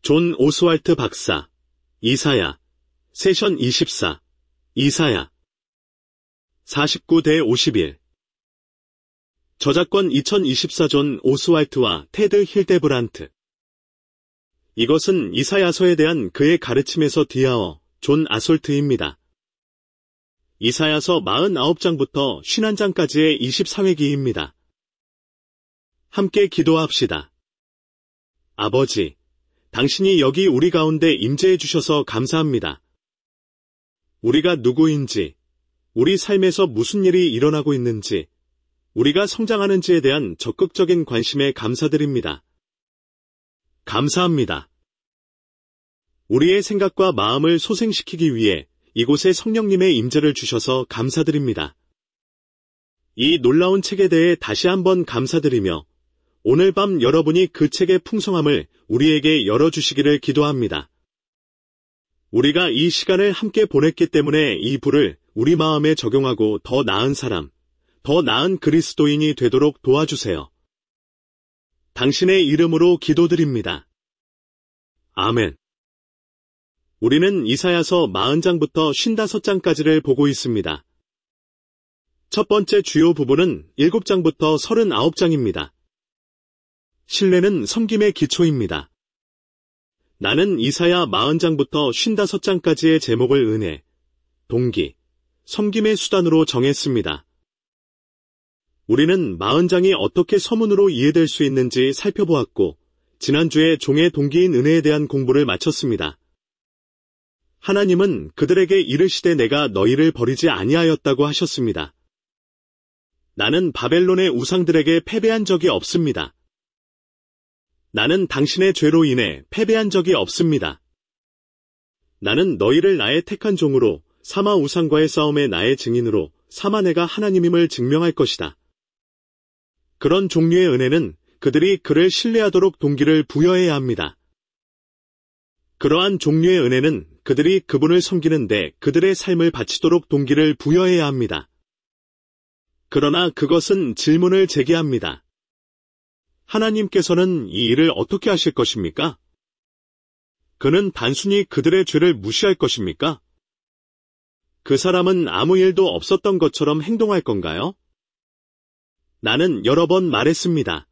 존 오스왈트 박사, 이사야, 세션 24, 이사야. 49대 51. 저작권 2024 존 오스왈트와 테드 힐데브란트. 이것은 이사야서에 대한 그의 가르침에서 디아어, 존 아솔트입니다. 이사야서 49장부터 51장까지의 24회기입니다. 함께 기도합시다. 아버지, 당신이 여기 우리 가운데 임재해 주셔서 감사합니다. 우리가 누구인지, 우리 삶에서 무슨 일이 일어나고 있는지, 우리가 성장하는지에 대한 적극적인 관심에 감사드립니다. 감사합니다. 우리의 생각과 마음을 소생시키기 위해 이곳에 성령님의 임재를 주셔서 감사드립니다. 이 놀라운 책에 대해 다시 한번 감사드리며 오늘 밤 여러분이 그 책의 풍성함을 우리에게 열어주시기를 기도합니다. 우리가 이 시간을 함께 보냈기 때문에 이 불을 우리 마음에 적용하고 더 나은 사람, 더 나은 그리스도인이 되도록 도와주세요. 당신의 이름으로 기도드립니다. 아멘. 우리는 이사야서 40장부터 55장까지를 보고 있습니다. 첫 번째 주요 부분은 7장부터 39장입니다. 신뢰는 섬김의 기초입니다. 나는 이사야 40장부터 55장까지의 제목을 은혜, 동기, 섬김의 수단으로 정했습니다. 우리는 40장이 어떻게 서문으로 이해될 수 있는지 살펴보았고, 지난주에 종의 동기인 은혜에 대한 공부를 마쳤습니다. 하나님은 그들에게 이르시되 내가 너희를 버리지 아니하였다고 하셨습니다. 나는 바벨론의 우상들에게 패배한 적이 없습니다. 나는 당신의 죄로 인해 패배한 적이 없습니다. 나는 너희를 나의 택한 종으로 사마 우상과의 싸움에 나의 증인으로 사마네가 하나님임을 증명할 것이다. 그런 종류의 은혜는 그들이 그를 신뢰하도록 동기를 부여해야 합니다. 그러한 종류의 은혜는 그들이 그분을 섬기는데 그들의 삶을 바치도록 동기를 부여해야 합니다. 그러나 그것은 질문을 제기합니다. 하나님께서는 이 일을 어떻게 하실 것입니까? 그는 단순히 그들의 죄를 무시할 것입니까? 그 사람은 아무 일도 없었던 것처럼 행동할 건가요? 나는 여러 번 말했습니다.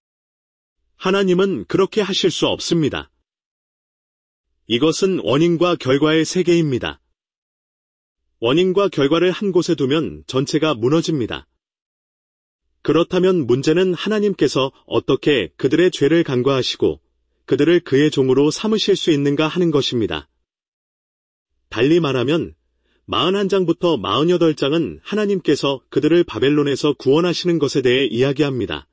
하나님은 그렇게 하실 수 없습니다. 이것은 원인과 결과의 세계입니다. 원인과 결과를 한 곳에 두면 전체가 무너집니다. 그렇다면 문제는 하나님께서 어떻게 그들의 죄를 간과하시고 그들을 그의 종으로 삼으실 수 있는가 하는 것입니다. 달리 말하면 41장부터 48장은 하나님께서 그들을 바벨론에서 구원하시는 것에 대해 이야기합니다.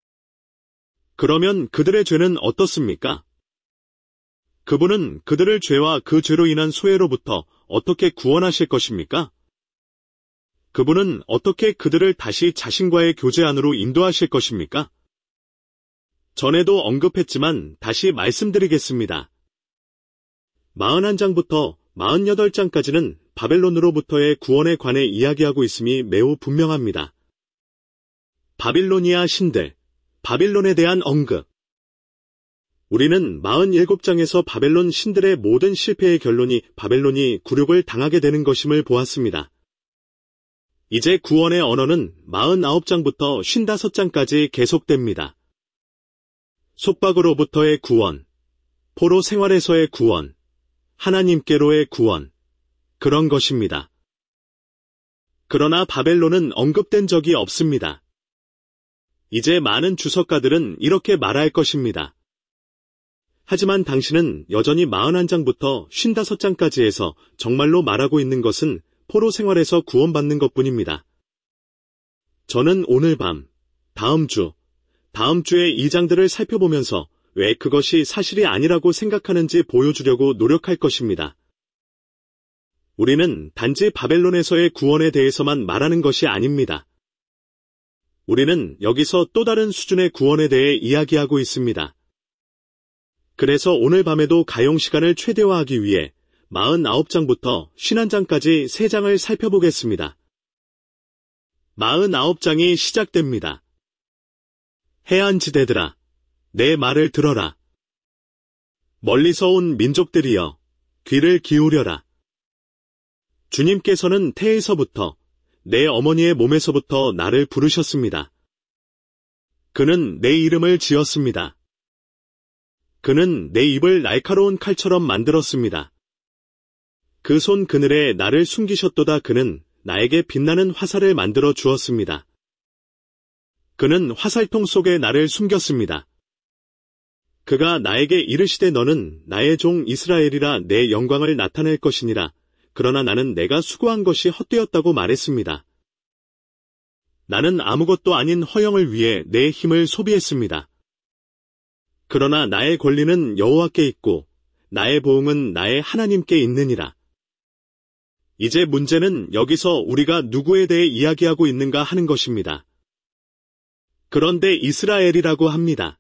그러면 그들의 죄는 어떻습니까? 그분은 그들을 죄와 그 죄로 인한 소외로부터 어떻게 구원하실 것입니까? 그분은 어떻게 그들을 다시 자신과의 교제 안으로 인도하실 것입니까? 전에도 언급했지만 다시 말씀드리겠습니다. 41장부터 48장까지는 바벨론으로부터의 구원에 관해 이야기하고 있음이 매우 분명합니다. 바빌로니아 신들, 바빌론에 대한 언급. 우리는 47장에서 바벨론 신들의 모든 실패의 결론이 바벨론이 굴욕을 당하게 되는 것임을 보았습니다. 이제 구원의 언어는 49장부터 55장까지 계속됩니다. 속박으로부터의 구원, 포로 생활에서의 구원, 하나님께로의 구원, 그런 것입니다. 그러나 바벨론은 언급된 적이 없습니다. 이제 많은 주석가들은 이렇게 말할 것입니다. 하지만 당신은 여전히 41장부터 55장까지 해서 정말로 말하고 있는 것은 포로 생활에서 구원받는 것뿐입니다. 저는 오늘 밤, 다음 주의 이 장들을 살펴보면서 왜 그것이 사실이 아니라고 생각하는지 보여주려고 노력할 것입니다. 우리는 단지 바벨론에서의 구원에 대해서만 말하는 것이 아닙니다. 우리는 여기서 또 다른 수준의 구원에 대해 이야기하고 있습니다. 그래서 오늘 밤에도 가용 시간을 최대화하기 위해 49장부터 51장까지 3장을 살펴보겠습니다. 49장이 시작됩니다. 해안지대들아, 내 말을 들어라. 멀리서 온 민족들이여, 귀를 기울여라. 주님께서는 태에서부터, 내 어머니의 몸에서부터 나를 부르셨습니다. 그는 내 이름을 지었습니다. 그는 내 입을 날카로운 칼처럼 만들었습니다. 그 손 그늘에 나를 숨기셨도다. 그는 나에게 빛나는 화살을 만들어 주었습니다. 그는 화살통 속에 나를 숨겼습니다. 그가 나에게 이르시되 너는 나의 종 이스라엘이라 내 영광을 나타낼 것이니라. 그러나 나는 내가 수고한 것이 헛되었다고 말했습니다. 나는 아무것도 아닌 허영을 위해 내 힘을 소비했습니다. 그러나 나의 권리는 여호와께 있고 나의 보응은 나의 하나님께 있느니라. 이제 문제는 여기서 우리가 누구에 대해 이야기하고 있는가 하는 것입니다. 그런데 이스라엘이라고 합니다.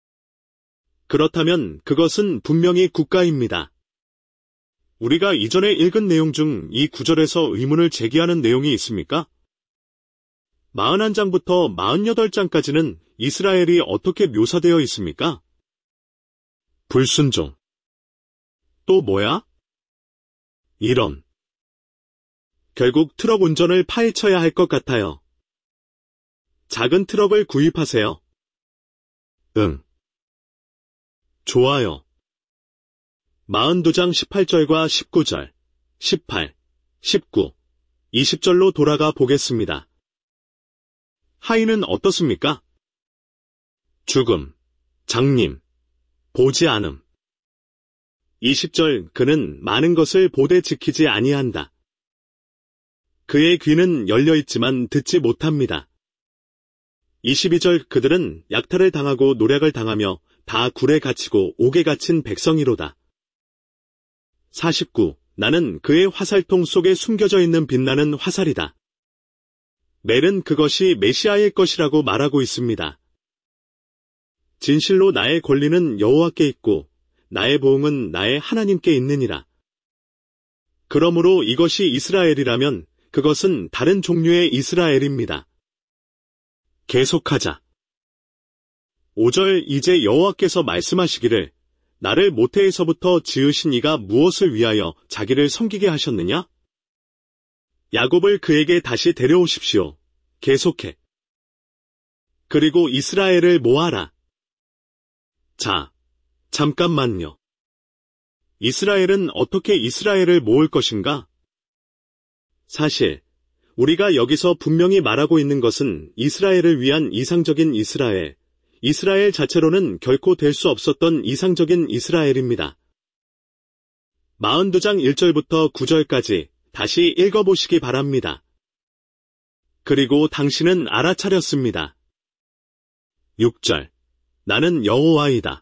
그렇다면 그것은 분명히 국가입니다. 우리가 이전에 읽은 내용 중 이 구절에서 의문을 제기하는 내용이 있습니까? 41장부터 48장까지는 이스라엘이 어떻게 묘사되어 있습니까? 불순종. 또 뭐야? 이런. 결국 트럭 운전을 파헤쳐야 할 것 같아요. 작은 트럭을 구입하세요. 응. 좋아요. 42장 18절과 19절, 18, 19, 20절로 돌아가 보겠습니다. 하인은 어떻습니까? 죽음, 장님, 보지 않음. 20절 그는 많은 것을 보되 지키지 아니한다. 그의 귀는 열려있지만 듣지 못합니다. 22절 그들은 약탈을 당하고 노략을 당하며 다 굴에 갇히고 옥에 갇힌 백성이로다. 49 나는 그의 화살통 속에 숨겨져 있는 빛나는 화살이다. 멜은 그것이 메시아의 것이라고 말하고 있습니다. 진실로 나의 권리는 여호와께 있고 나의 보응은 나의 하나님께 있느니라. 그러므로 이것이 이스라엘이라면 그것은 다른 종류의 이스라엘입니다. 계속하자. 5절 이제 여호와께서 말씀하시기를 나를 모태에서부터 지으신 이가 무엇을 위하여 자기를 섬기게 하셨느냐? 야곱을 그에게 다시 데려오십시오. 계속해. 그리고 이스라엘을 모아라. 자, 잠깐만요. 이스라엘은 어떻게 이스라엘을 모을 것인가? 사실 우리가 여기서 분명히 말하고 있는 것은 이스라엘을 위한 이상적인 이스라엘 자체로는 결코 될 수 없었던 이상적인 이스라엘입니다. 42장 1절부터 9절까지 다시 읽어보시기 바랍니다. 그리고 당신은 알아차렸습니다. 6절 나는 여호와이다.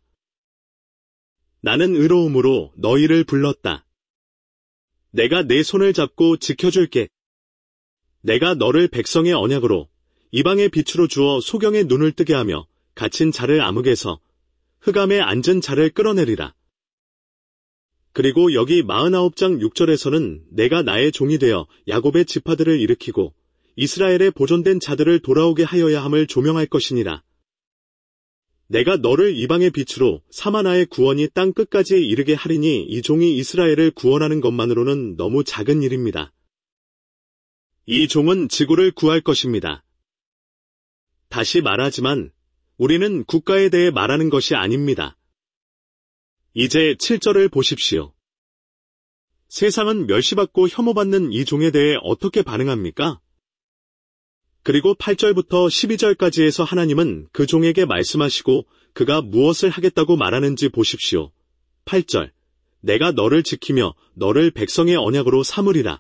나는 의로움으로 너희를 불렀다. 내가 내 손을 잡고 지켜줄게. 내가 너를 백성의 언약으로 이방의 빛으로 주어 소경의 눈을 뜨게 하며 갇힌 자를 암흑에서 흑암에 앉은 자를 끌어내리라. 그리고 여기 49장 6절에서는 내가 나의 종이 되어 야곱의 지파들을 일으키고 이스라엘의 보존된 자들을 돌아오게 하여야 함을 조명할 것이니라. 내가 너를 이방의 빛으로 사마나의 구원이 땅 끝까지 이르게 하리니 이 종이 이스라엘을 구원하는 것만으로는 너무 작은 일입니다. 이 종은 지구를 구할 것입니다. 다시 말하지만 우리는 국가에 대해 말하는 것이 아닙니다. 이제 7절을 보십시오. 세상은 멸시받고 혐오받는 이 종에 대해 어떻게 반응합니까? 그리고 8절부터 12절까지에서 하나님은 그 종에게 말씀하시고 그가 무엇을 하겠다고 말하는지 보십시오. 8절 내가 너를 지키며 너를 백성의 언약으로 삼으리라.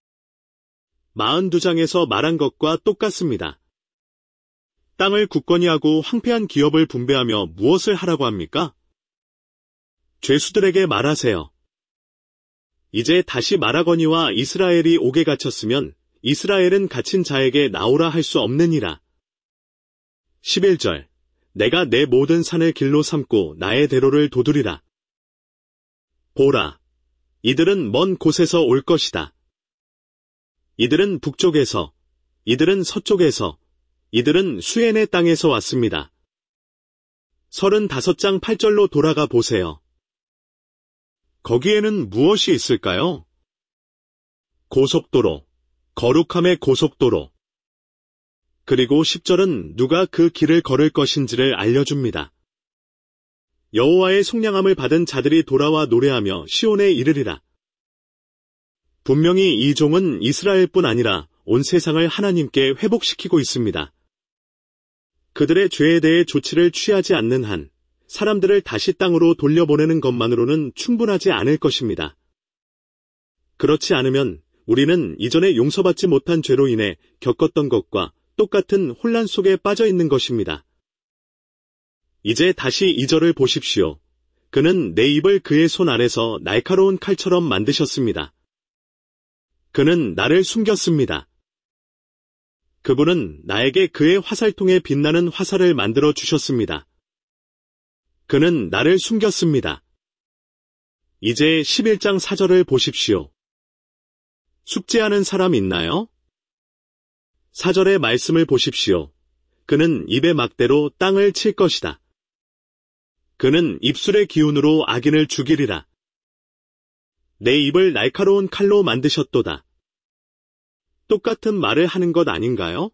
42장에서 말한 것과 똑같습니다. 땅을 굳건히 하고 황폐한 기업을 분배하며 무엇을 하라고 합니까? 죄수들에게 말하세요. 이제 다시 말하거니와 이스라엘이 옥에 갇혔으면 이스라엘은 갇힌 자에게 나오라 할 수 없느니라. 11절 내가 내 모든 산을 길로 삼고 나의 대로를 도두리라. 보라, 이들은 먼 곳에서 올 것이다. 이들은 북쪽에서, 이들은 서쪽에서, 이들은 수엔의 땅에서 왔습니다. 35장 8절로 돌아가 보세요. 거기에는 무엇이 있을까요? 고속도로, 거룩함의 고속도로. 그리고 10절은 누가 그 길을 걸을 것인지를 알려줍니다. 여호와의 속량함을 받은 자들이 돌아와 노래하며 시온에 이르리라. 분명히 이 종은 이스라엘뿐 아니라 온 세상을 하나님께 회복시키고 있습니다. 그들의 죄에 대해 조치를 취하지 않는 한 사람들을 다시 땅으로 돌려보내는 것만으로는 충분하지 않을 것입니다. 그렇지 않으면 우리는 이전에 용서받지 못한 죄로 인해 겪었던 것과 똑같은 혼란 속에 빠져 있는 것입니다. 이제 다시 2절을 보십시오. 그는 내 입을 그의 손 아래서 날카로운 칼처럼 만드셨습니다. 그는 나를 숨겼습니다. 그분은 나에게 그의 화살통에 빛나는 화살을 만들어 주셨습니다. 그는 나를 숨겼습니다. 이제 11장 4절을 보십시오. 숙제하는 사람 있나요? 4절의 말씀을 보십시오. 그는 입의 막대로 땅을 칠 것이다. 그는 입술의 기운으로 악인을 죽이리라. 내 입을 날카로운 칼로 만드셨도다. 똑같은 말을 하는 것 아닌가요?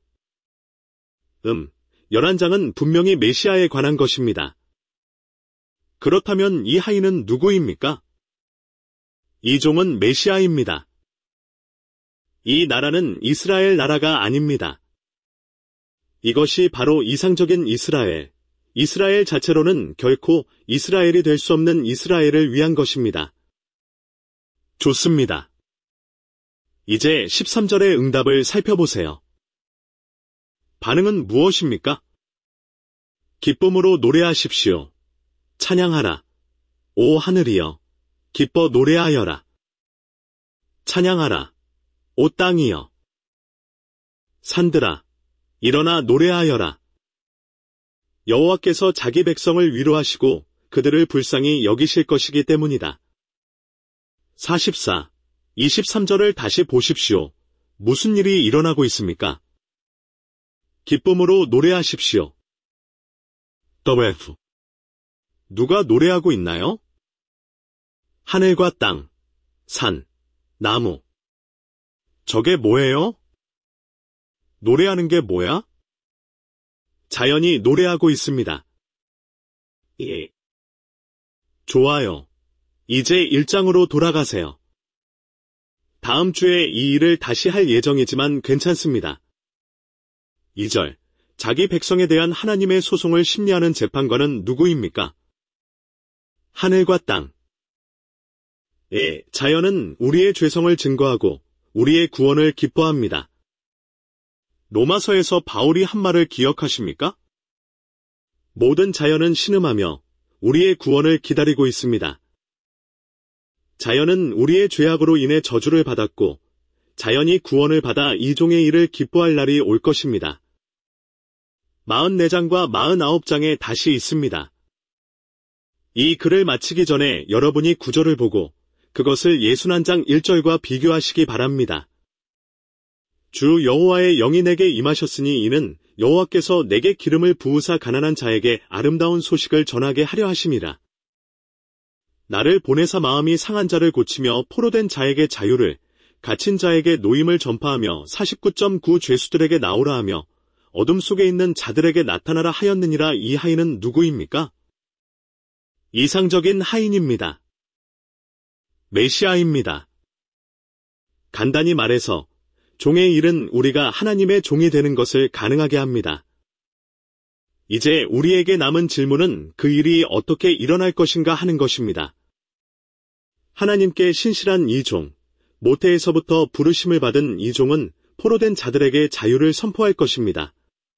11장은 분명히 메시아에 관한 것입니다. 그렇다면 이 하인은 누구입니까? 이 종은 메시아입니다. 이 나라는 이스라엘 나라가 아닙니다. 이것이 바로 이상적인 이스라엘 자체로는 결코 이스라엘이 될 수 없는 이스라엘을 위한 것입니다. 좋습니다. 이제 13절의 응답을 살펴보세요. 반응은 무엇입니까? 기쁨으로 노래하십시오. 찬양하라. 오 하늘이여, 기뻐 노래하여라. 찬양하라. 오 땅이여. 산들아, 일어나 노래하여라. 여호와께서 자기 백성을 위로하시고 그들을 불쌍히 여기실 것이기 때문이다. 44, 23절을 다시 보십시오. 무슨 일이 일어나고 있습니까? 기쁨으로 노래하십시오. WF. 누가 노래하고 있나요? 하늘과 땅, 산, 나무. 저게 뭐예요? 노래하는 게 뭐야? 자연이 노래하고 있습니다. 예. 좋아요. 이제 1장으로 돌아가세요. 다음 주에 이 일을 다시 할 예정이지만 괜찮습니다. 2절. 자기 백성에 대한 하나님의 소송을 심리하는 재판관은 누구입니까? 하늘과 땅. 예, 자연은 우리의 죄성을 증거하고 우리의 구원을 기뻐합니다. 로마서에서 바울이 한 말을 기억하십니까? 모든 자연은 신음하며 우리의 구원을 기다리고 있습니다. 자연은 우리의 죄악으로 인해 저주를 받았고 자연이 구원을 받아 이 종의 일을 기뻐할 날이 올 것입니다. 44장과 49장에 다시 있습니다. 이 글을 마치기 전에 여러분이 구절을 보고 그것을 61장 1절과 비교하시기 바랍니다. 주 여호와의 영이 내게 임하셨으니 이는 여호와께서 내게 기름을 부으사 가난한 자에게 아름다운 소식을 전하게 하려 하심이라. 나를 보내사 마음이 상한 자를 고치며 포로된 자에게 자유를, 갇힌 자에게 노임을 전파하며 49.9 죄수들에게 나오라 하며 어둠 속에 있는 자들에게 나타나라 하였느니라. 이 하인은 누구입니까? 이상적인 하인입니다. 메시아입니다. 간단히 말해서 종의 일은 우리가 하나님의 종이 되는 것을 가능하게 합니다. 이제 우리에게 남은 질문은 그 일이 어떻게 일어날 것인가 하는 것입니다. 하나님께 신실한 이 종, 모태에서부터 부르심을 받은 이 종은 포로된 자들에게 자유를 선포할 것입니다.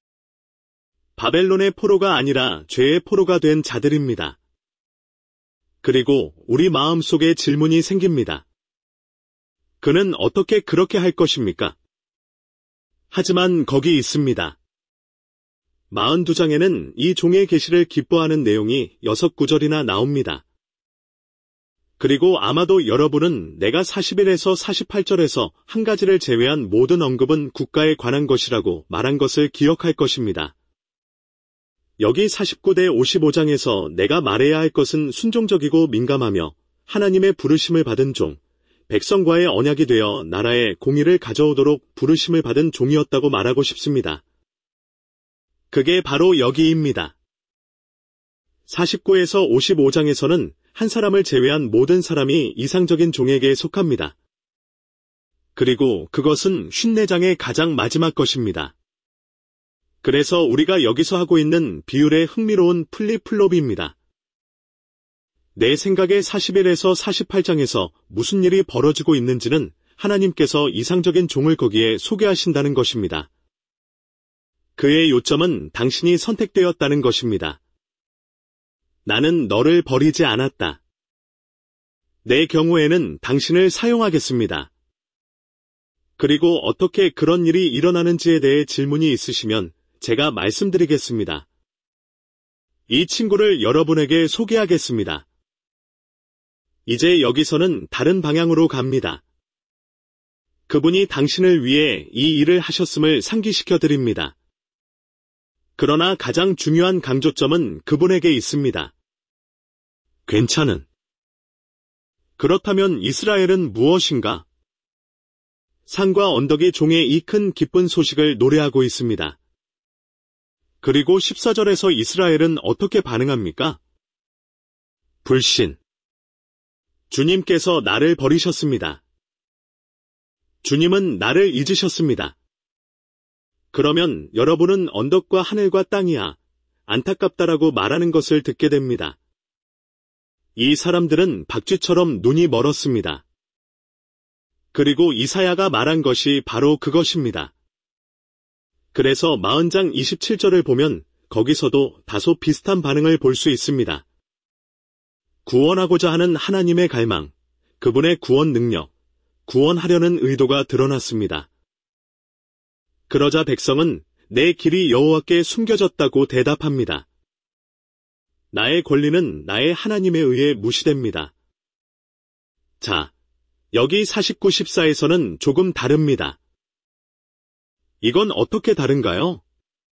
바벨론의 포로가 아니라 죄의 포로가 된 자들입니다. 그리고 우리 마음속에 질문이 생깁니다. 그는 어떻게 그렇게 할 것입니까? 하지만 거기 있습니다. 42장에는 이 종의 계시를 기뻐하는 내용이 6구절이나 나옵니다. 그리고 아마도 여러분은 내가 41에서 48절에서 한 가지를 제외한 모든 언급은 국가에 관한 것이라고 말한 것을 기억할 것입니다. 여기 49대 55장에서 내가 말해야 할 것은 순종적이고 민감하며 하나님의 부르심을 받은 종, 백성과의 언약이 되어 나라의 공의를 가져오도록 부르심을 받은 종이었다고 말하고 싶습니다. 그게 바로 여기입니다. 49에서 55장에서는 한 사람을 제외한 모든 사람이 이상적인 종에게 속합니다. 그리고 그것은 54장의 가장 마지막 것입니다. 그래서 우리가 여기서 하고 있는 비율의 흥미로운 플립플롭입니다. 내 생각에 41에서 48장에서 무슨 일이 벌어지고 있는지는 하나님께서 이상적인 종을 거기에 소개하신다는 것입니다. 그의 요점은 당신이 선택되었다는 것입니다. 나는 너를 버리지 않았다. 내 경우에는 당신을 사용하겠습니다. 그리고 어떻게 그런 일이 일어나는지에 대해 질문이 있으시면 제가 말씀드리겠습니다. 이 친구를 여러분에게 소개하겠습니다. 이제 여기서는 다른 방향으로 갑니다. 그분이 당신을 위해 이 일을 하셨음을 상기시켜 드립니다. 그러나 가장 중요한 강조점은 그분에게 있습니다. 괜찮은. 그렇다면 이스라엘은 무엇인가? 산과 언덕이 종의 이 큰 기쁜 소식을 노래하고 있습니다. 그리고 14절에서 이스라엘은 어떻게 반응합니까? 불신. 주님께서 나를 버리셨습니다. 주님은 나를 잊으셨습니다. 그러면 여러분은 언덕과 하늘과 땅이야, 안타깝다라고 말하는 것을 듣게 됩니다. 이 사람들은 박쥐처럼 눈이 멀었습니다. 그리고 이사야가 말한 것이 바로 그것입니다. 그래서 40장 27절을 보면 거기서도 다소 비슷한 반응을 볼 수 있습니다. 구원하고자 하는 하나님의 갈망, 그분의 구원 능력, 구원하려는 의도가 드러났습니다. 그러자 백성은 내 길이 여호와께 숨겨졌다고 대답합니다. 나의 권리는 나의 하나님에 의해 무시됩니다. 자, 여기 49, 14에서는 조금 다릅니다. 이건 어떻게 다른가요?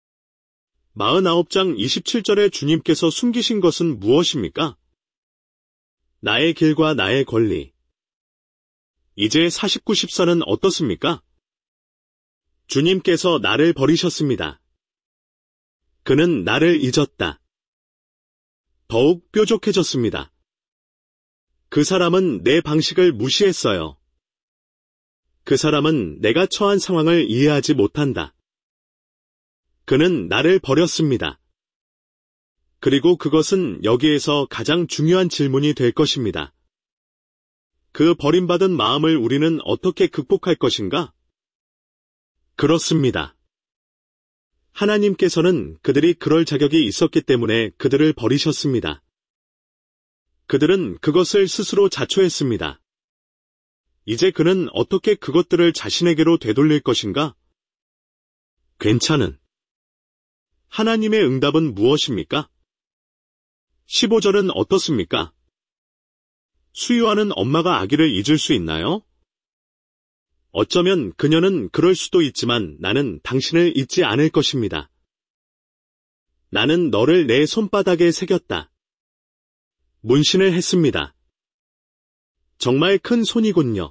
49장 27절에 주님께서 숨기신 것은 무엇입니까? 나의 길과 나의 권리. 이제 49, 14는 어떻습니까? 주님께서 나를 버리셨습니다. 그는 나를 잊었다. 더욱 뾰족해졌습니다. 그 사람은 내 방식을 무시했어요. 그 사람은 내가 처한 상황을 이해하지 못한다. 그는 나를 버렸습니다. 그리고 그것은 여기에서 가장 중요한 질문이 될 것입니다. 그 버림받은 마음을 우리는 어떻게 극복할 것인가? 그렇습니다. 하나님께서는 그들이 그럴 자격이 있었기 때문에 그들을 버리셨습니다. 그들은 그것을 스스로 자초했습니다. 이제 그는 어떻게 그것들을 자신에게로 되돌릴 것인가? 괜찮은. 하나님의 응답은 무엇입니까? 15절은 어떻습니까? 수유하는 엄마가 아기를 잊을 수 있나요? 어쩌면 그녀는 그럴 수도 있지만 나는 당신을 잊지 않을 것입니다. 나는 너를 내 손바닥에 새겼다. 문신을 했습니다. 정말 큰 손이군요.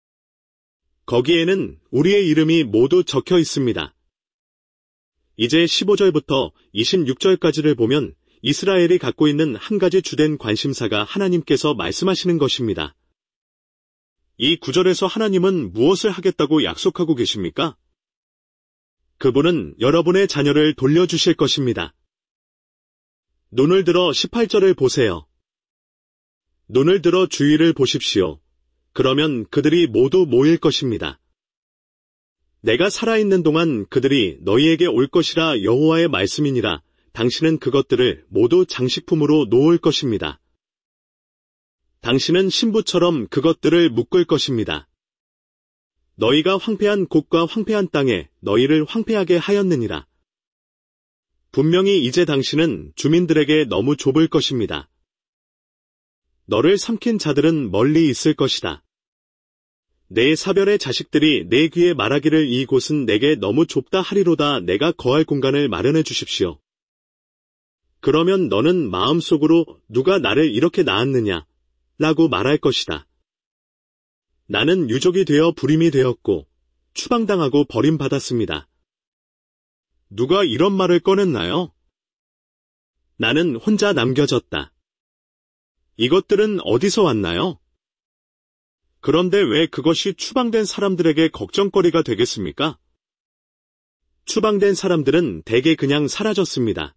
거기에는 우리의 이름이 모두 적혀 있습니다. 이제 15절부터 26절까지를 보면 이스라엘이 갖고 있는 한 가지 주된 관심사가 하나님께서 말씀하시는 것입니다. 이 구절에서 하나님은 무엇을 하겠다고 약속하고 계십니까? 그분은 여러분의 자녀를 돌려주실 것입니다. 눈을 들어 18절을 보세요. 눈을 들어 주위를 보십시오. 그러면 그들이 모두 모일 것입니다. 내가 살아있는 동안 그들이 너희에게 올 것이라 여호와의 말씀이니라. 당신은 그것들을 모두 장식품으로 놓을 것입니다. 당신은 신부처럼 그것들을 묶을 것입니다. 너희가 황폐한 곳과 황폐한 땅에 너희를 황폐하게 하였느니라. 분명히 이제 당신은 주민들에게 너무 좁을 것입니다. 너를 삼킨 자들은 멀리 있을 것이다. 내 사별의 자식들이 내 귀에 말하기를 이곳은 내게 너무 좁다 하리로다. 내가 거할 공간을 마련해 주십시오. 그러면 너는 마음속으로 누가 나를 이렇게 낳았느냐? 라고 말할 것이다. 나는 유족이 되어 불임이 되었고 추방당하고 버림받았습니다. 누가 이런 말을 꺼냈나요? 나는 혼자 남겨졌다. 이것들은 어디서 왔나요? 그런데 왜 그것이 추방된 사람들에게 걱정거리가 되겠습니까? 추방된 사람들은 대개 그냥 사라졌습니다.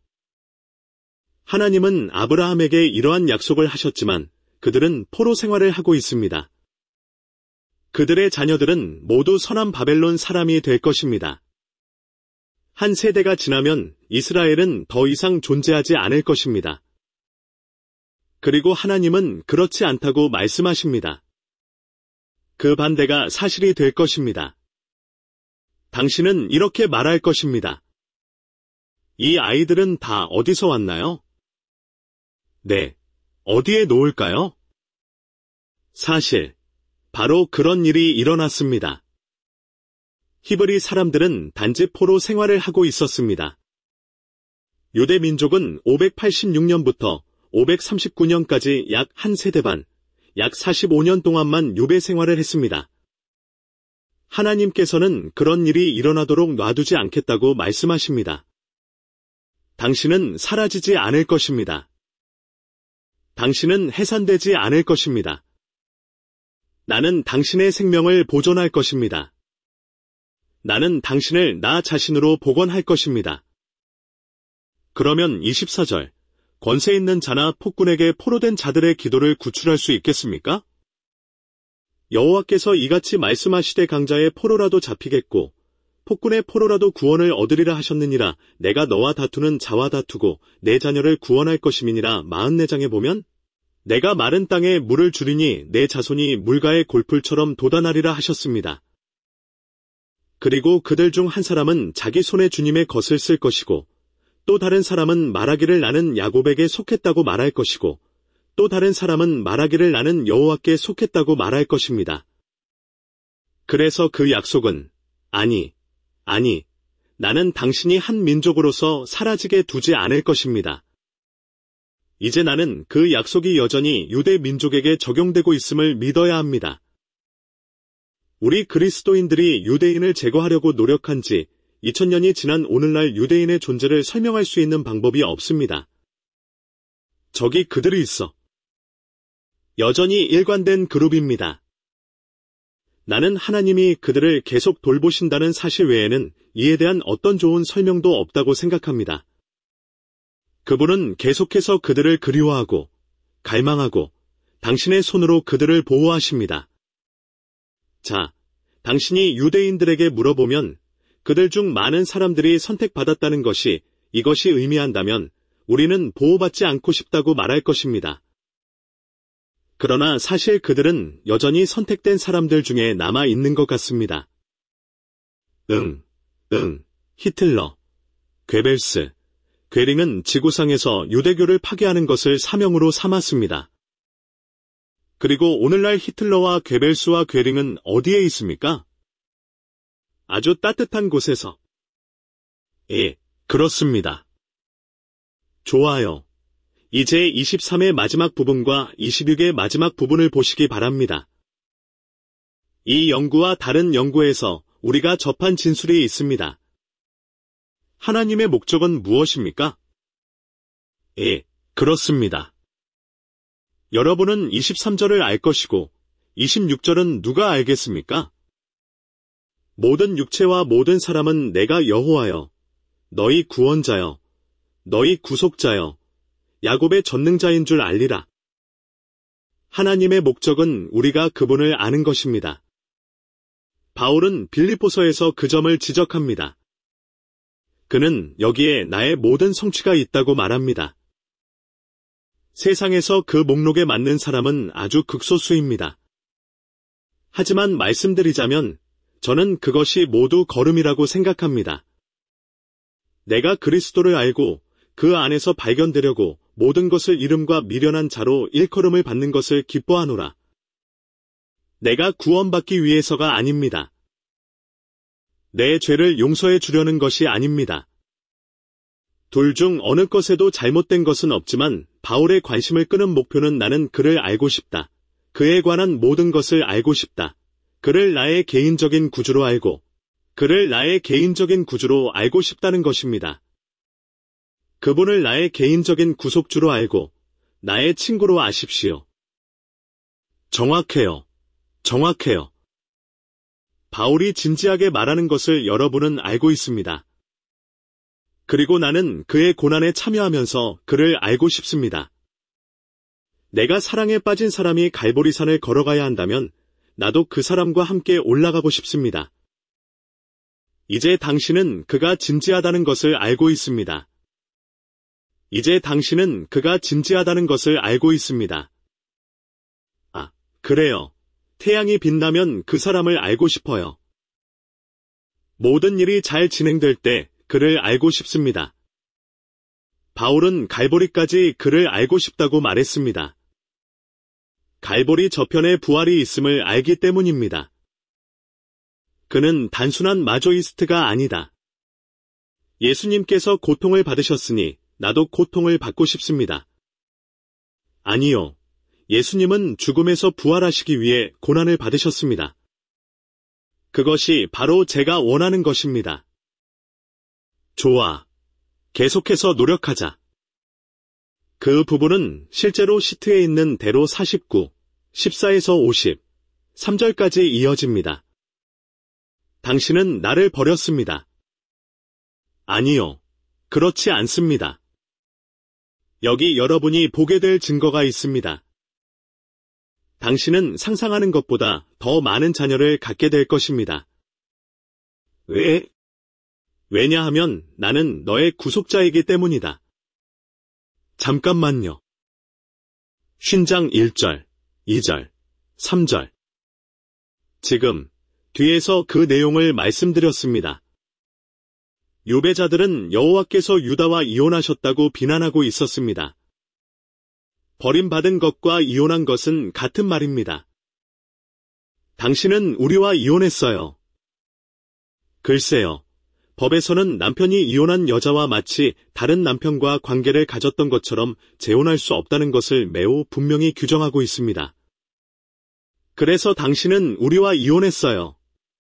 하나님은 아브라함에게 이러한 약속을 하셨지만 그들은 포로 생활을 하고 있습니다. 그들의 자녀들은 모두 선한 바벨론 사람이 될 것입니다. 한 세대가 지나면 이스라엘은 더 이상 존재하지 않을 것입니다. 그리고 하나님은 그렇지 않다고 말씀하십니다. 그 반대가 사실이 될 것입니다. 당신은 이렇게 말할 것입니다. 이 아이들은 다 어디서 왔나요? 네, 어디에 놓을까요? 사실, 바로 그런 일이 일어났습니다. 히브리 사람들은 단지 포로 생활을 하고 있었습니다. 유대 민족은 586년부터 539년까지 약 한 세대 반, 약 45년 동안만 유배 생활을 했습니다. 하나님께서는 그런 일이 일어나도록 놔두지 않겠다고 말씀하십니다. 당신은 사라지지 않을 것입니다. 당신은 해산되지 않을 것입니다. 나는 당신의 생명을 보존할 것입니다. 나는 당신을 나 자신으로 복원할 것입니다. 그러면 24절, 권세 있는 자나 폭군에게 포로된 자들의 기도를 구출할 수 있겠습니까? 여호와께서 이같이 말씀하시되 강자의 포로라도 잡히겠고 폭군의 포로라도 구원을 얻으리라 하셨느니라. 내가 너와 다투는 자와 다투고 내 자녀를 구원할 것임이니라. 44장에 보면 내가 마른 땅에 물을 주리니 내 자손이 물가의 골풀처럼 돋아나리라 하셨습니다. 그리고 그들 중 한 사람은 자기 손에 주님의 것을 쓸 것이고 또 다른 사람은 말하기를 나는 야곱에게 속했다고 말할 것이고 또 다른 사람은 말하기를 나는 여호와께 속했다고 말할 것입니다. 그래서 그 약속은 아니, 나는 당신이 한 민족으로서 사라지게 두지 않을 것입니다. 이제 나는 그 약속이 여전히 유대 민족에게 적용되고 있음을 믿어야 합니다. 우리 그리스도인들이 유대인을 제거하려고 노력한 지 2000년이 지난 오늘날 유대인의 존재를 설명할 수 있는 방법이 없습니다. 적이 그들이 있어. 여전히 일관된 그룹입니다. 나는 하나님이 그들을 계속 돌보신다는 사실 외에는 이에 대한 어떤 좋은 설명도 없다고 생각합니다. 그분은 계속해서 그들을 그리워하고 갈망하고 당신의 손으로 그들을 보호하십니다. 자, 당신이 유대인들에게 물어보면 그들 중 많은 사람들이 선택받았다는 것이 이것이 의미한다면 우리는 보호받지 않고 싶다고 말할 것입니다. 그러나 사실 그들은 여전히 선택된 사람들 중에 남아 있는 것 같습니다. 히틀러, 괴벨스, 괴링은 지구상에서 유대교를 파괴하는 것을 사명으로 삼았습니다. 그리고 오늘날 히틀러와 괴벨스와 괴링은 어디에 있습니까? 아주 따뜻한 곳에서. 예, 그렇습니다. 좋아요. 이제 23의 마지막 부분과 26의 마지막 부분을 보시기 바랍니다. 이 연구와 다른 연구에서 우리가 접한 진술이 있습니다. 하나님의 목적은 무엇입니까? 예, 그렇습니다. 여러분은 23절을 알 것이고 26절은 누가 알겠습니까? 모든 육체와 모든 사람은 내가 여호와여, 너희 구원자여, 너희 구속자여, 야곱의 전능자인 줄 알리라. 하나님의 목적은 우리가 그분을 아는 것입니다. 바울은 빌립보서에서 그 점을 지적합니다. 그는 여기에 나의 모든 성취가 있다고 말합니다. 세상에서 그 목록에 맞는 사람은 아주 극소수입니다. 하지만 말씀드리자면 저는 그것이 모두 거름이라고 생각합니다. 내가 그리스도를 알고 그 안에서 발견되려고 모든 것을 이름과 미련한 자로 일컬음을 받는 것을 기뻐하노라. 내가 구원받기 위해서가 아닙니다. 내 죄를 용서해 주려는 것이 아닙니다. 둘 중 어느 것에도 잘못된 것은 없지만 바울의 관심을 끄는 목표는 나는 그를 알고 싶다. 그에 관한 모든 것을 알고 싶다. 그를 나의 개인적인 구주로 알고 싶다는 것입니다. 그분을 나의 개인적인 구속주로 알고 나의 친구로 아십시오. 정확해요. 바울이 진지하게 말하는 것을 여러분은 알고 있습니다. 그리고 나는 그의 고난에 참여하면서 그를 알고 싶습니다. 내가 사랑에 빠진 사람이 갈보리산을 걸어가야 한다면 나도 그 사람과 함께 올라가고 싶습니다. 이제 당신은 그가 진지하다는 것을 알고 있습니다. 아, 그래요. 태양이 빛나면 그 사람을 알고 싶어요. 모든 일이 잘 진행될 때 그를 알고 싶습니다. 바울은 갈보리까지 그를 알고 싶다고 말했습니다. 갈보리 저편에 부활이 있음을 알기 때문입니다. 그는 단순한 마조이스트가 아니다. 예수님께서 고통을 받으셨으니 나도 고통을 받고 싶습니다. 아니요. 예수님은 죽음에서 부활하시기 위해 고난을 받으셨습니다. 그것이 바로 제가 원하는 것입니다. 좋아. 계속해서 노력하자. 그 부분은 실제로 시트에 있는 대로 49, 14에서 50, 3절까지 이어집니다. 당신은 나를 버렸습니다. 아니요. 그렇지 않습니다. 여기 여러분이 보게 될 증거가 있습니다. 당신은 상상하는 것보다 더 많은 자녀를 갖게 될 것입니다. 왜? 왜냐하면 나는 너의 구속자이기 때문이다. 잠깐만요. 신장 1절, 2절, 3절. 지금 뒤에서 그 내용을 말씀드렸습니다. 유배자들은 여호와께서 유다와 이혼하셨다고 비난하고 있었습니다. 버림받은 것과 이혼한 것은 같은 말입니다. 당신은 우리와 이혼했어요. 글쎄요. 법에서는 남편이 이혼한 여자와 마치 다른 남편과 관계를 가졌던 것처럼 재혼할 수 없다는 것을 매우 분명히 규정하고 있습니다. 그래서 당신은 우리와 이혼했어요.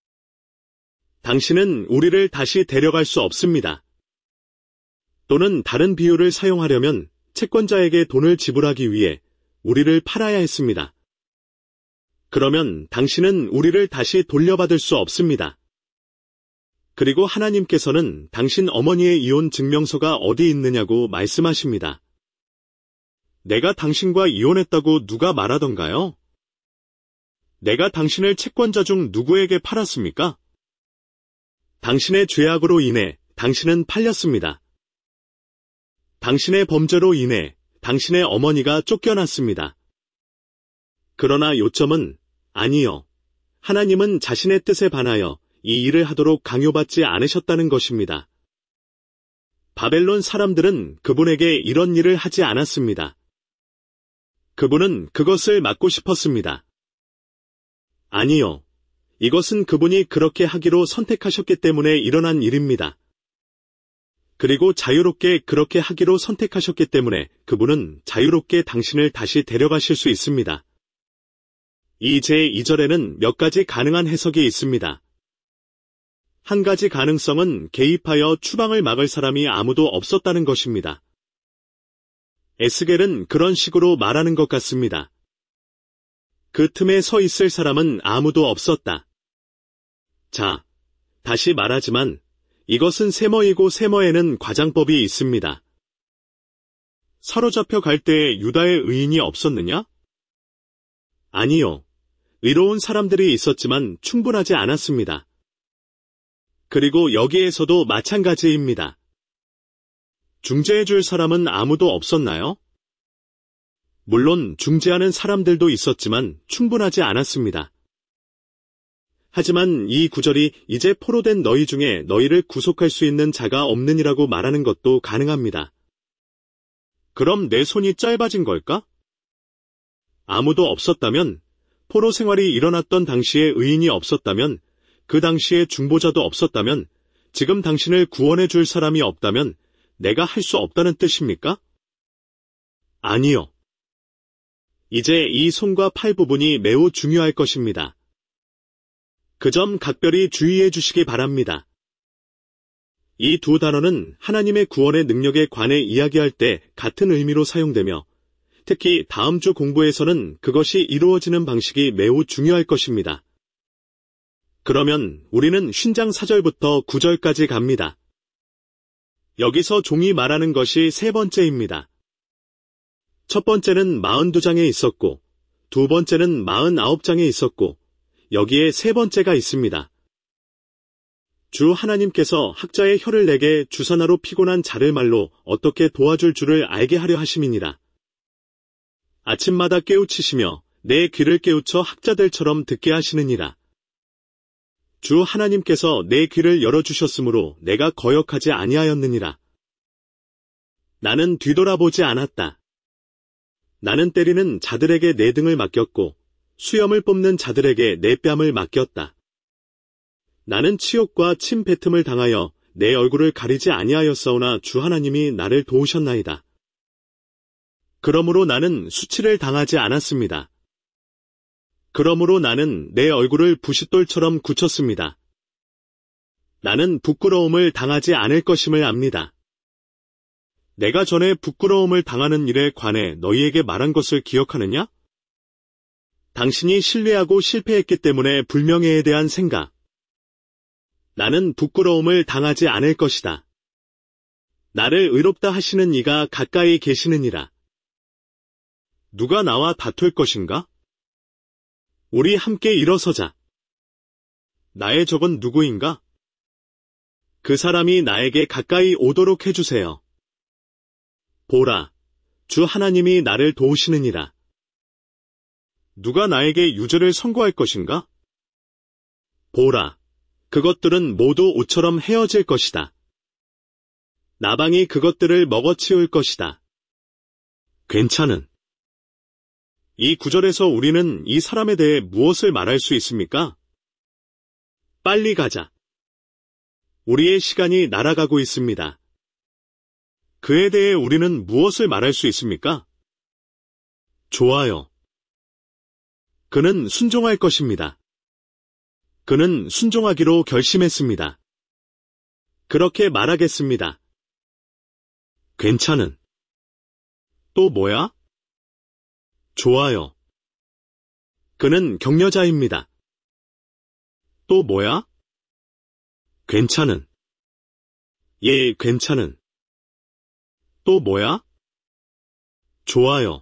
당신은 우리를 다시 데려갈 수 없습니다. 또는 다른 비유를 사용하려면 채권자에게 돈을 지불하기 위해 우리를 팔아야 했습니다. 그러면 당신은 우리를 다시 돌려받을 수 없습니다. 그리고 하나님께서는 당신 어머니의 이혼 증명서가 어디 있느냐고 말씀하십니다. 내가 당신과 이혼했다고 누가 말하던가요? 내가 당신을 채권자 중 누구에게 팔았습니까? 당신의 죄악으로 인해 당신은 팔렸습니다. 당신의 범죄로 인해 당신의 어머니가 쫓겨났습니다. 그러나 요점은 아니요. 하나님은 자신의 뜻에 반하여 이 일을 하도록 강요받지 않으셨다는 것입니다. 바벨론 사람들은 그분에게 이런 일을 하지 않았습니다. 그분은 그것을 막고 싶었습니다. 아니요. 이것은 그분이 그렇게 하기로 선택하셨기 때문에 일어난 일입니다. 그리고 자유롭게 그렇게 하기로 선택하셨기 때문에 그분은 자유롭게 당신을 다시 데려가실 수 있습니다. 이 제2절에는 몇 가지 가능한 해석이 있습니다. 한 가지 가능성은 개입하여 추방을 막을 사람이 아무도 없었다는 것입니다. 에스겔은 그런 식으로 말하는 것 같습니다. 그 틈에 서 있을 사람은 아무도 없었다. 자, 다시 말하지만 이것은 세머이고 세머에는 과장법이 있습니다. 사로잡혀 갈 때에 유다의 의인이 없었느냐? 아니요. 의로운 사람들이 있었지만 충분하지 않았습니다. 그리고 여기에서도 마찬가지입니다. 중재해줄 사람은 아무도 없었나요? 물론 중재하는 사람들도 있었지만 충분하지 않았습니다. 하지만 이 구절이 이제 포로된 너희 중에 너희를 구속할 수 있는 자가 없느니라고 말하는 것도 가능합니다. 그럼 내 손이 짧아진 걸까? 아무도 없었다면, 포로 생활이 일어났던 당시에 의인이 없었다면, 그 당시에 중보자도 없었다면, 지금 당신을 구원해 줄 사람이 없다면, 내가 할 수 없다는 뜻입니까? 아니요. 이제 이 손과 팔 부분이 매우 중요할 것입니다. 그 점 각별히 주의해 주시기 바랍니다. 이 두 단어는 하나님의 구원의 능력에 관해 이야기할 때 같은 의미로 사용되며 특히 다음 주 공부에서는 그것이 이루어지는 방식이 매우 중요할 것입니다. 그러면 우리는 쉰장 4절부터 9절까지 갑니다. 여기서 종이 말하는 것이 세 번째입니다. 첫 번째는 42장에 있었고, 두 번째는 49장에 있었고, 여기에 세 번째가 있습니다. 주 하나님께서 학자의 혀를 내게 주사나로 피곤한 자를 말로 어떻게 도와줄 줄을 알게 하려 하심이니라. 아침마다 깨우치시며 내 귀를 깨우쳐 학자들처럼 듣게 하시느니라. 주 하나님께서 내 귀를 열어주셨으므로 내가 거역하지 아니하였느니라. 나는 뒤돌아보지 않았다. 나는 때리는 자들에게 내 등을 맡겼고 수염을 뽑는 자들에게 내 뺨을 맡겼다. 나는 치욕과 침 뱉음을 당하여 내 얼굴을 가리지 아니하였사오나 주 하나님이 나를 도우셨나이다. 그러므로 나는 수치를 당하지 않았습니다. 그러므로 나는 내 얼굴을 부싯돌처럼 굳혔습니다. 나는 부끄러움을 당하지 않을 것임을 압니다. 내가 전에 부끄러움을 당하는 일에 관해 너희에게 말한 것을 기억하느냐? 당신이 신뢰하고 실패했기 때문에 불명예에 대한 생각. 나는 부끄러움을 당하지 않을 것이다. 나를 의롭다 하시는 이가 가까이 계시느니라. 누가 나와 다툴 것인가? 우리 함께 일어서자. 나의 적은 누구인가? 그 사람이 나에게 가까이 오도록 해주세요. 보라, 주 하나님이 나를 도우시느니라. 누가 나에게 유죄를 선고할 것인가? 보라, 그것들은 모두 옷처럼 헤어질 것이다. 나방이 그것들을 먹어치울 것이다. 괜찮은. 이 구절에서 우리는 이 사람에 대해 무엇을 말할 수 있습니까? 빨리 가자. 우리의 시간이 날아가고 있습니다. 그에 대해 우리는 무엇을 말할 수 있습니까? 좋아요. 그는 순종할 것입니다. 그는 순종하기로 결심했습니다. 그렇게 말하겠습니다. 괜찮은. 또 뭐야? 좋아요. 그는 격려자입니다. 또 뭐야? 괜찮은. 예, 괜찮은. 또 뭐야? 좋아요.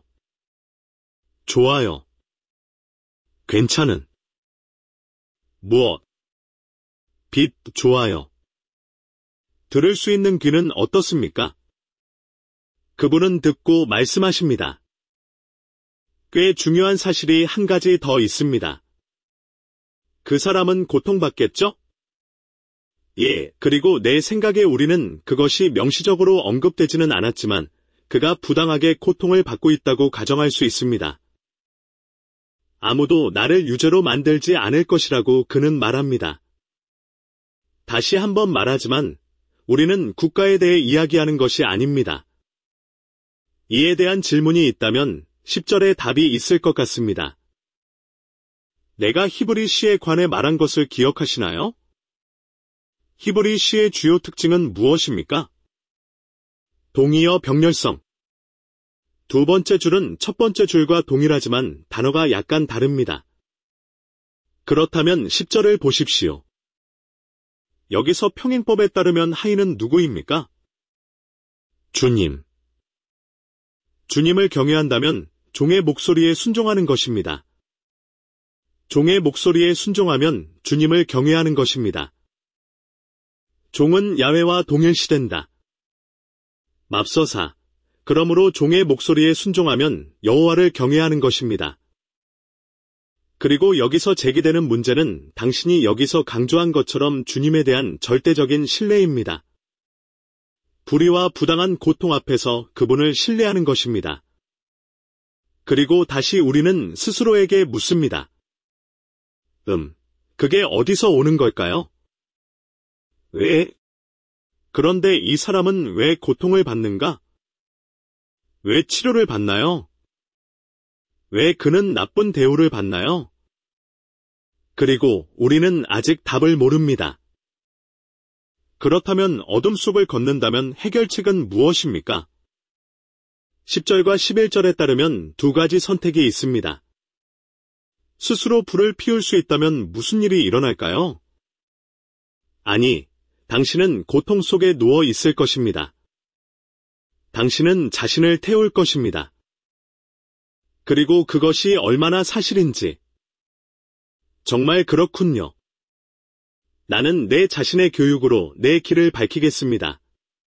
좋아요. 괜찮은. 무엇? 빛, 좋아요. 들을 수 있는 귀는 어떻습니까? 그분은 듣고 말씀하십니다. 꽤 중요한 사실이 한 가지 더 있습니다. 그 사람은 고통받겠죠? 예, 그리고 내 생각에 우리는 그것이 명시적으로 언급되지는 않았지만 그가 부당하게 고통을 받고 있다고 가정할 수 있습니다. 아무도 나를 유죄로 만들지 않을 것이라고 그는 말합니다. 다시 한번 말하지만 우리는 국가에 대해 이야기하는 것이 아닙니다. 이에 대한 질문이 있다면 10절에 답이 있을 것 같습니다. 내가 히브리 시에 관해 말한 것을 기억하시나요? 히브리 시의 주요 특징은 무엇입니까? 동의어 병렬성. 두 번째 줄은 첫 번째 줄과 동일하지만 단어가 약간 다릅니다. 그렇다면 10절을 보십시오. 여기서 평행법에 따르면 하인은 누구입니까? 주님. 주님을 경외한다면 종의 목소리에 순종하는 것입니다. 종의 목소리에 순종하면 주님을 경외하는 것입니다. 종은 야훼와 동일시된다. 맙서사. 그러므로 종의 목소리에 순종하면 여호와를 경외하는 것입니다. 그리고 여기서 제기되는 문제는 당신이 여기서 강조한 것처럼 주님에 대한 절대적인 신뢰입니다. 불의와 부당한 고통 앞에서 그분을 신뢰하는 것입니다. 그리고 다시 우리는 스스로에게 묻습니다. 그게 어디서 오는 걸까요? 왜? 그런데 이 사람은 왜 고통을 받는가? 왜 치료를 받나요? 왜 그는 나쁜 대우를 받나요? 그리고 우리는 아직 답을 모릅니다. 그렇다면 어둠 속을 걷는다면 해결책은 무엇입니까? 10절과 11절에 따르면 두 가지 선택이 있습니다. 스스로 불을 피울 수 있다면 무슨 일이 일어날까요? 아니, 당신은 고통 속에 누워 있을 것입니다. 당신은 자신을 태울 것입니다. 그리고 그것이 얼마나 사실인지. 정말 그렇군요. 나는 내 자신의 교육으로 내 길을 밝히겠습니다.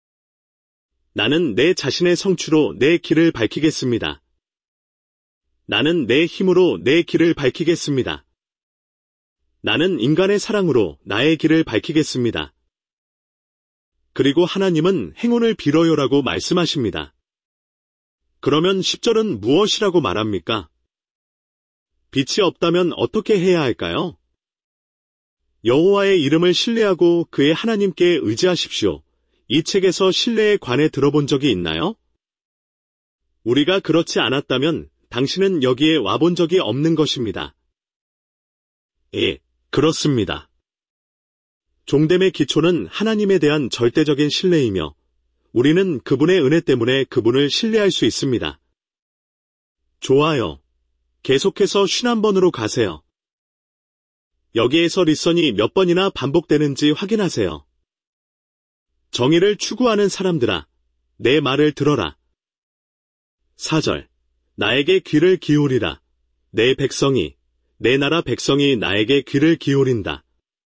나는 내 자신의 성취로 내 길을 밝히겠습니다. 나는 내 힘으로 내 길을 밝히겠습니다. 나는 인간의 사랑으로 나의 길을 밝히겠습니다. 그리고 하나님은 행운을 빌어요라고 말씀하십니다. 그러면 10절은 무엇이라고 말합니까? 빛이 없다면 어떻게 해야 할까요? 여호와의 이름을 신뢰하고 그의 하나님께 의지하십시오. 이 책에서 신뢰에 관해 들어본 적이 있나요? 우리가 그렇지 않았다면 당신은 여기에 와본 적이 없는 것입니다. 예, 그렇습니다. 종됨의 기초는 하나님에 대한 절대적인 신뢰이며 우리는 그분의 은혜 때문에 그분을 신뢰할 수 있습니다. 좋아요. 계속해서 51번으로 가세요. 여기에서 리선이 몇 번이나 반복되는지 확인하세요. 정의를 추구하는 사람들아, 내 말을 들어라. 4절, 나에게 귀를 기울이라. 내 백성이, 내 나라 백성이 나에게 귀를 기울인다.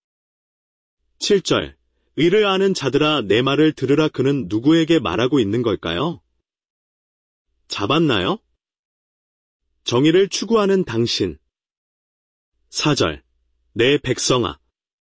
7절, 의를 아는 자들아 내 말을 들으라. 그는 누구에게 말하고 있는 걸까요? 잡았나요? 정의를 추구하는 당신. 4절, 내 백성아.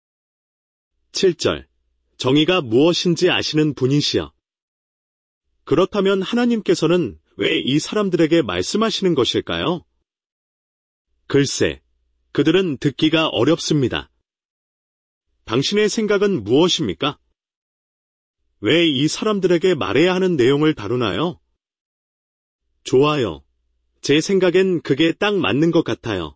7절, 정의가 무엇인지 아시는 분이시여. 그렇다면 하나님께서는 왜 이 사람들에게 말씀하시는 것일까요? 글쎄, 그들은 듣기가 어렵습니다. 당신의 생각은 무엇입니까? 왜 이 사람들에게 말해야 하는 내용을 다루나요? 좋아요. 제 생각엔 그게 딱 맞는 것 같아요.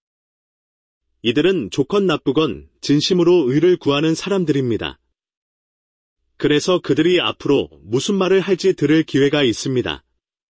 이들은 좋건 나쁘건 진심으로 의를 구하는 사람들입니다. 그래서 그들이 앞으로 무슨 말을 할지 들을 기회가 있습니다.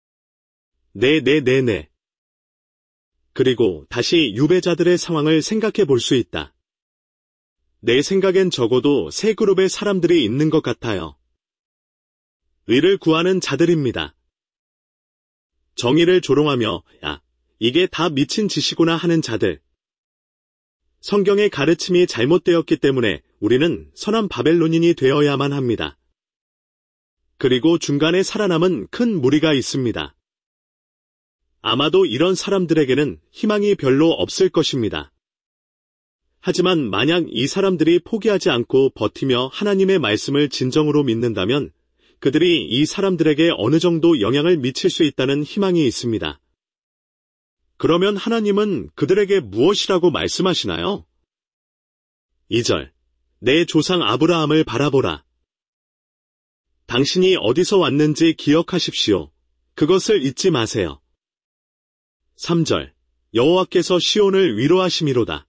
네. 그리고 다시 유배자들의 상황을 생각해 볼 수 있다. 내 생각엔 적어도 세 그룹의 사람들이 있는 것 같아요. 의를 구하는 자들입니다. 정의를 조롱하며 야, 이게 다 미친 짓이구나 하는 자들. 성경의 가르침이 잘못되었기 때문에 우리는 선한 바벨론인이 되어야만 합니다. 그리고 중간에 살아남은 큰 무리가 있습니다. 아마도 이런 사람들에게는 희망이 별로 없을 것입니다. 하지만 만약 이 사람들이 포기하지 않고 버티며 하나님의 말씀을 진정으로 믿는다면 그들이 이 사람들에게 어느 정도 영향을 미칠 수 있다는 희망이 있습니다. 그러면 하나님은 그들에게 무엇이라고 말씀하시나요? 2절, 내 조상 아브라함을 바라보라. 당신이 어디서 왔는지 기억하십시오. 그것을 잊지 마세요. 3절, 여호와께서 시온을 위로하심이로다.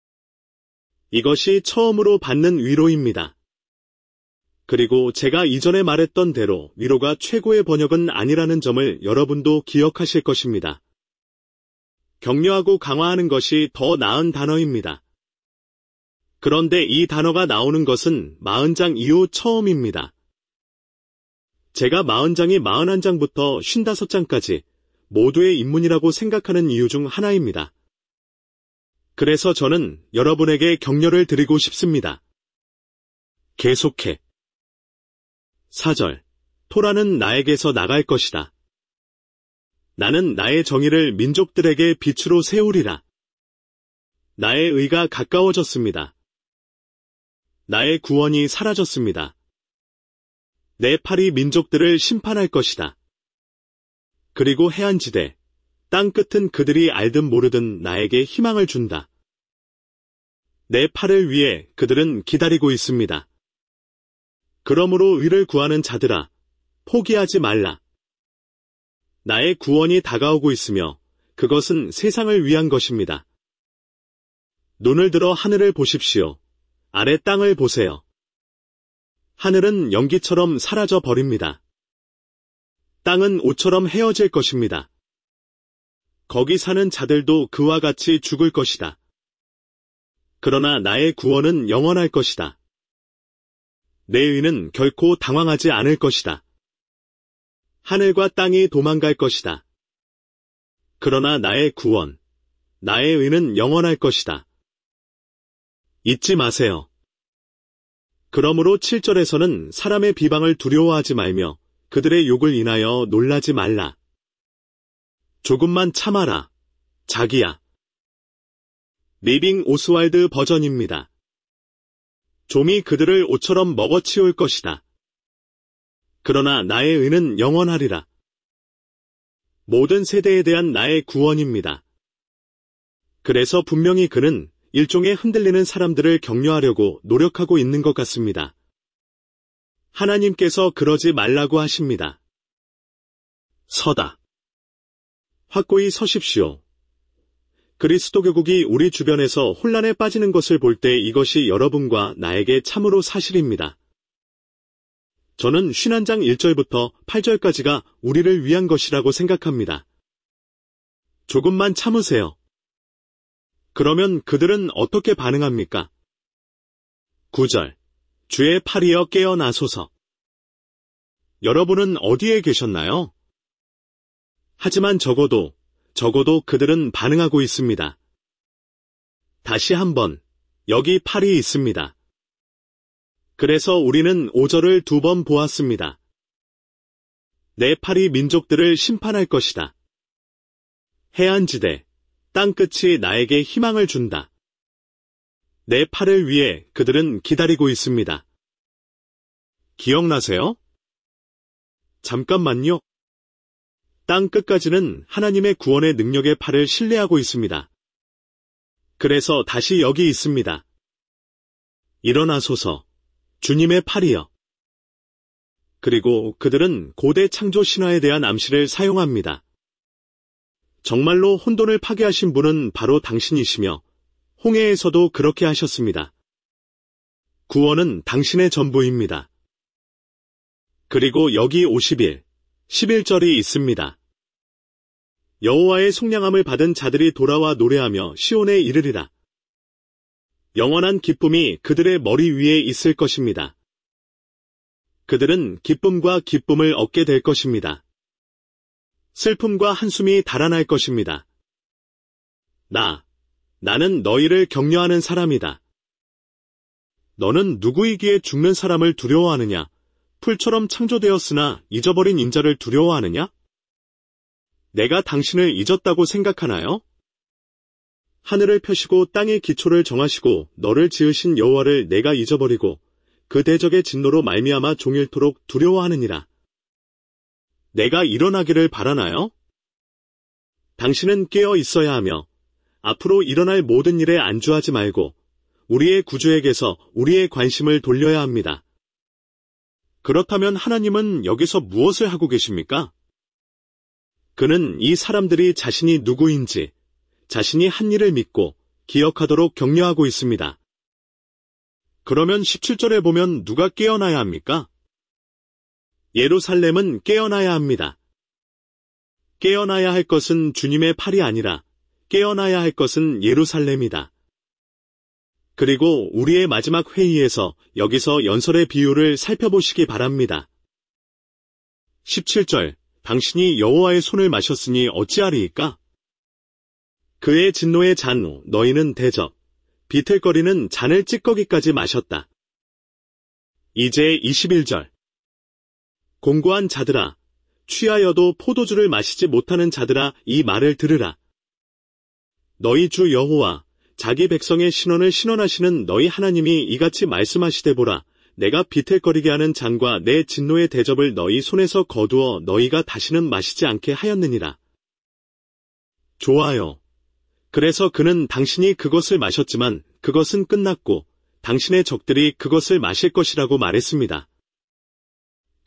이것이 처음으로 받는 위로입니다. 그리고 제가 이전에 말했던 대로 위로가 최고의 번역은 아니라는 점을 여러분도 기억하실 것입니다. 격려하고 강화하는 것이 더 나은 단어입니다. 그런데 이 단어가 나오는 것은 40장 이후 처음입니다. 제가 40장이 41장부터 55장까지 모두의 인문이라고 생각하는 이유 중 하나입니다. 그래서 저는 여러분에게 격려를 드리고 싶습니다. 계속해. 4절, 토라는 나에게서 나갈 것이다. 나는 나의 정의를 민족들에게 빛으로 세우리라. 나의 의가 가까워졌습니다. 나의 구원이 사라졌습니다. 내 팔이 민족들을 심판할 것이다. 그리고 해안지대, 땅끝은 그들이 알든 모르든 나에게 희망을 준다. 내 팔을 위해 그들은 기다리고 있습니다. 그러므로 의를 구하는 자들아, 포기하지 말라. 나의 구원이 다가오고 있으며 그것은 세상을 위한 것입니다. 눈을 들어 하늘을 보십시오. 아래 땅을 보세요. 하늘은 연기처럼 사라져 버립니다. 땅은 옷처럼 헤어질 것입니다. 거기 사는 자들도 그와 같이 죽을 것이다. 그러나 나의 구원은 영원할 것이다. 내 의는 결코 당황하지 않을 것이다. 하늘과 땅이 도망갈 것이다. 그러나 나의 구원, 나의 의는 영원할 것이다. 잊지 마세요. 그러므로 7절에서는 사람의 비방을 두려워하지 말며 그들의 욕을 인하여 놀라지 말라. 조금만 참아라. 자기야. 리빙 오스왈드 버전입니다. 좀이 그들을 옷처럼 먹어치울 것이다. 그러나 나의 의는 영원하리라. 모든 세대에 대한 나의 구원입니다. 그래서 분명히 그는 일종의 흔들리는 사람들을 격려하려고 노력하고 있는 것 같습니다. 하나님께서 그러지 말라고 하십니다. 서다. 확고히 서십시오. 그리스도교국이 우리 주변에서 혼란에 빠지는 것을 볼 때 이것이 여러분과 나에게 참으로 사실입니다. 저는 51장 1절부터 8절까지가 우리를 위한 것이라고 생각합니다. 조금만 참으세요. 그러면 그들은 어떻게 반응합니까? 9절. 주의 팔이여 깨어나소서. 여러분은 어디에 계셨나요? 하지만 적어도 그들은 반응하고 있습니다. 다시 한번, 여기 팔이 있습니다. 그래서 우리는 5절을 2번 보았습니다. 내 팔이 민족들을 심판할 것이다. 해안지대, 땅끝이 나에게 희망을 준다. 내 팔을 위해 그들은 기다리고 있습니다. 기억나세요? 잠깐만요. 땅끝까지는 하나님의 구원의 능력의 팔을 신뢰하고 있습니다. 그래서 다시 여기 있습니다. 일어나소서, 주님의 팔이여. 그리고 그들은 고대 창조 신화에 대한 암시를 사용합니다. 정말로 혼돈을 파괴하신 분은 바로 당신이시며 홍해에서도 그렇게 하셨습니다. 구원은 당신의 전부입니다. 그리고 여기 50일, 11절이 있습니다. 여호와의 속량함을 받은 자들이 돌아와 노래하며 시온에 이르리라. 영원한 기쁨이 그들의 머리 위에 있을 것입니다. 그들은 기쁨과 기쁨을 얻게 될 것입니다. 슬픔과 한숨이 달아날 것입니다. 나는 너희를 격려하는 사람이다. 너는 누구이기에 죽는 사람을 두려워하느냐? 풀처럼 창조되었으나 잊어버린 인자를 두려워하느냐? 내가 당신을 잊었다고 생각하나요? 하늘을 펴시고 땅의 기초를 정하시고 너를 지으신 여호와를 내가 잊어버리고 그 대적의 진노로 말미암아 종일토록 두려워하느니라. 내가 일어나기를 바라나요? 당신은 깨어 있어야 하며 앞으로 일어날 모든 일에 안주하지 말고 우리의 구주에게서 우리의 관심을 돌려야 합니다. 그렇다면 하나님은 여기서 무엇을 하고 계십니까? 그는 이 사람들이 자신이 누구인지, 자신이 한 일을 믿고 기억하도록 격려하고 있습니다. 그러면 17절에 보면 누가 깨어나야 합니까? 예루살렘은 깨어나야 합니다. 깨어나야 할 것은 주님의 팔이 아니라 깨어나야 할 것은 예루살렘이다. 그리고 우리의 마지막 회의에서 여기서 연설의 비유를 살펴보시기 바랍니다. 17절, 당신이 여호와의 손을 마셨으니 어찌하리이까? 그의 진노의 잔 너희는 대접, 비틀거리는 잔을 찌꺼기까지 마셨다. 이제 21절. 공고한 자들아, 취하여도 포도주를 마시지 못하는 자들아 이 말을 들으라. 너희 주 여호와, 자기 백성의 신원을 신원하시는 너희 하나님이 이같이 말씀하시되 보라. 내가 비틀거리게 하는 잔과 내 진노의 대접을 너희 손에서 거두어 너희가 다시는 마시지 않게 하였느니라. 좋아요. 그래서 그는 당신이 그것을 마셨지만 그것은 끝났고 당신의 적들이 그것을 마실 것이라고 말했습니다.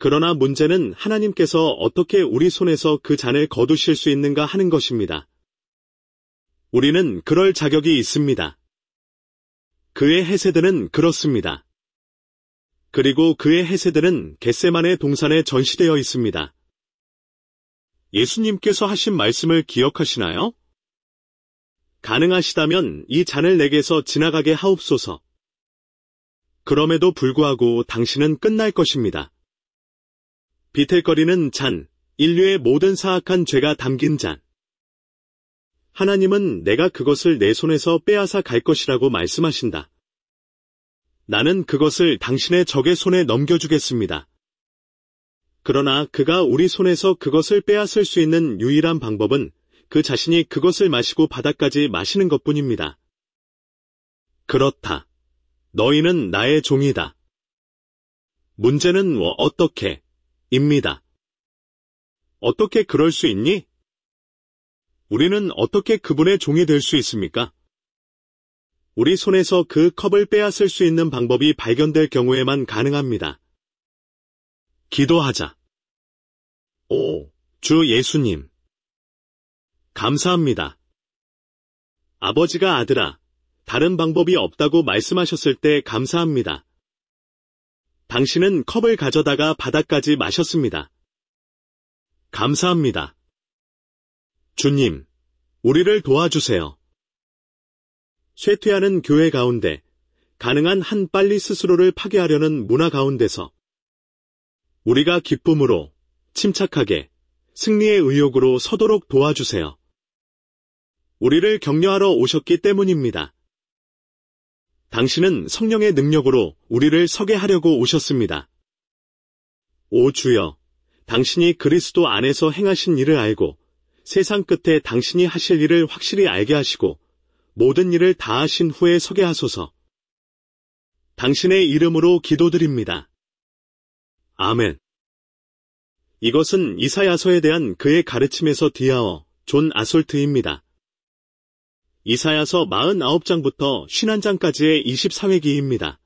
그러나 문제는 하나님께서 어떻게 우리 손에서 그 잔을 거두실 수 있는가 하는 것입니다. 우리는 그럴 자격이 있습니다. 그의 해세들은 그렇습니다. 그리고 그의 해세들은 겟세마네 동산에 전시되어 있습니다. 예수님께서 하신 말씀을 기억하시나요? 가능하시다면 이 잔을 내게서 지나가게 하옵소서. 그럼에도 불구하고 당신은 끝날 것입니다. 비틀거리는 잔, 인류의 모든 사악한 죄가 담긴 잔. 하나님은 내가 그것을 내 손에서 빼앗아 갈 것이라고 말씀하신다. 나는 그것을 당신의 적의 손에 넘겨주겠습니다. 그러나 그가 우리 손에서 그것을 빼앗을 수 있는 유일한 방법은 그 자신이 그것을 마시고 바다까지 마시는 것뿐입니다. 그렇다. 너희는 나의 종이다. 문제는 어떻게? 입니다. 어떻게 그럴 수 있니? 우리는 어떻게 그분의 종이 될 수 있습니까? 우리 손에서 그 컵을 빼앗을 수 있는 방법이 발견될 경우에만 가능합니다. 기도하자. 오, 주 예수님. 감사합니다. 아버지가 아들아, 다른 방법이 없다고 말씀하셨을 때 감사합니다. 당신은 컵을 가져다가 바다까지 마셨습니다. 감사합니다. 주님, 우리를 도와주세요. 쇠퇴하는 교회 가운데 가능한 한 빨리 스스로를 파괴하려는 문화 가운데서 우리가 기쁨으로, 침착하게, 승리의 의욕으로 서도록 도와주세요. 우리를 격려하러 오셨기 때문입니다. 당신은 성령의 능력으로 우리를 서게 하려고 오셨습니다. 오 주여, 당신이 그리스도 안에서 행하신 일을 알고 세상 끝에 당신이 하실 일을 확실히 알게 하시고 모든 일을 다 하신 후에 서게 하소서. 당신의 이름으로 기도드립니다. 아멘. 이것은 이사야서에 대한 그의 가르침에서 뒤아어 존 아솔트입니다. 이사야서 49장부터 51장까지의 24회기입니다.